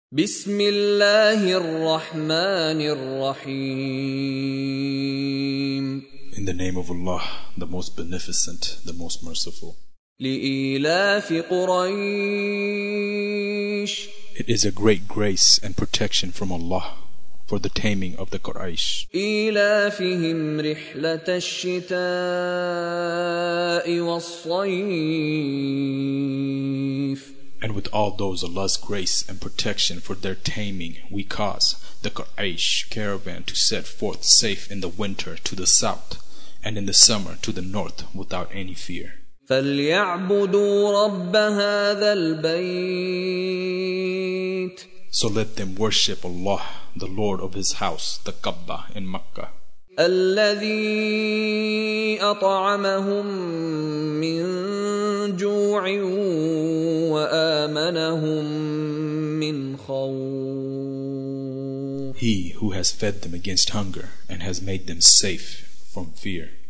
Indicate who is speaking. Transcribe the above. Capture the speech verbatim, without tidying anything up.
Speaker 1: بسم الله الرحمن الرحيم.
Speaker 2: In the name of Allah, the most beneficent, the most merciful.
Speaker 1: لإيلاف قريش.
Speaker 2: It is a great grace and protection from Allah for the taming of the Quraysh.
Speaker 1: إيلافهم رحلة الشتاء والصيف.
Speaker 2: And with all those Allah's grace and protection for their taming, we cause the Quraysh caravan to set forth safe in the winter to the south, and in the summer to the north without any fear.
Speaker 1: فليعبدوا رب هذا البيت.
Speaker 2: So let them worship Allah, the Lord of His house, the Kaaba in Makkah,
Speaker 1: الذي أطعمهم من جوع وآمنهم من خوف.
Speaker 2: He who has fed them against hunger and has made them safe from fear.